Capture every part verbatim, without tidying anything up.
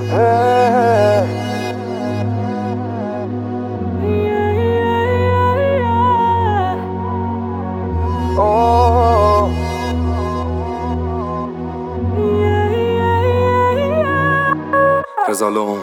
رزالون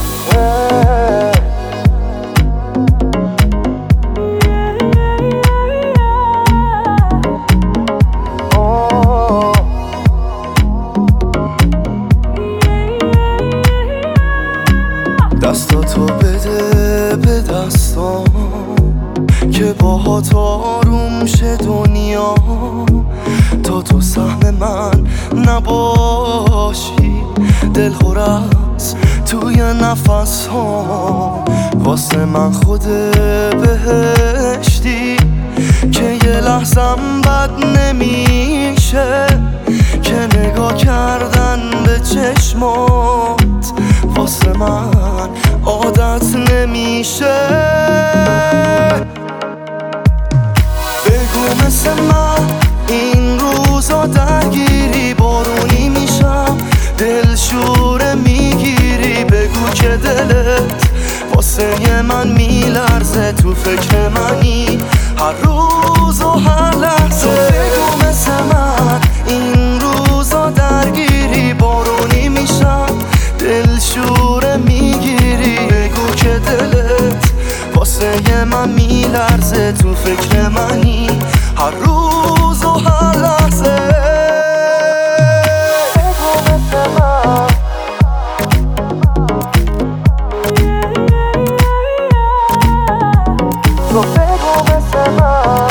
دستاتو بده به دستام که باهات آروم شه دنیا، تا تو سهم من نباشی دلخور است توی نفس ها. واسه من خود بهشتی که یه لحظم بد نمیشه، که نگاه کردن به چشمات واسه من عادت نمیشه. بگو مثل من این روزا درگیری بارونی میشم، دلشوره میگیری. بگو که دلت واسه من میلرزه، تو فکر منی هر روز و هر لحظه. بگو مثل من این روزا درگیری بارونی میشم، دلشوره میگیری. بگو که دلت واسه من میلرزه، تو فکر منی هر روز و هر لحظه. بگو مثل من تو، بگو مثل من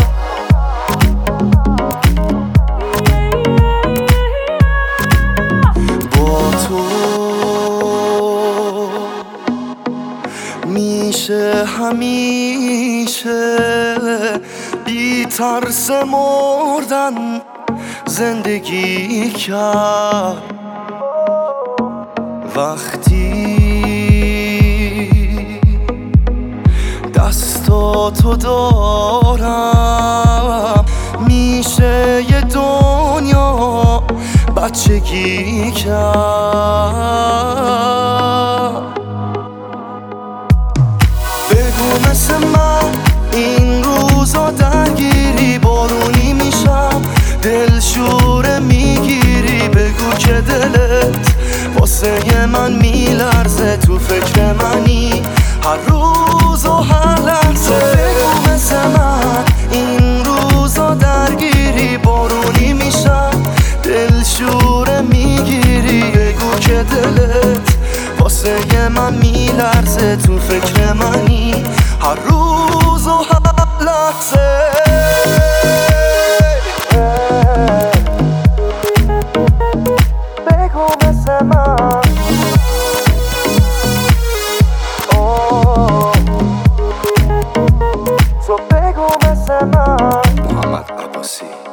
با تو میشه همیشه بی ترس مردن زندگی کرد. وقتی دستاتو دارم میشه یه دنیا بچگی کرد. بگو مثل من این روزا درگیری بارونی میشم، دلشوره میگیری. بگو که دلت واسه من میلرزه، تو فکر منی هر روز و هر لحظه. بگو مثل من این روزا درگیری بارونی میشم، دلشوره میگیری. بگو که دلت واسه من میلرزه، تو فکر منی هر روز و هر لحظه. بگو مثل من تو، بگو مثل من. محمد عباسی.